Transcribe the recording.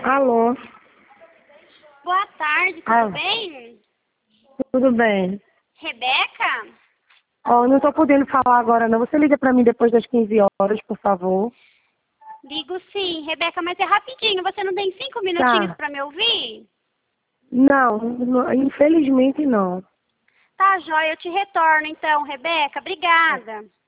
Alô? Boa tarde, tudo bem? Tudo bem. Rebeca? Ó, não tô podendo falar agora não. Você liga pra mim depois das 15 horas, por favor. Ligo sim, Rebeca, mas é rapidinho. Você não tem 5 minutinhos pra me ouvir? Não, infelizmente não. Tá, joia, eu te retorno então, Rebeca. Obrigada.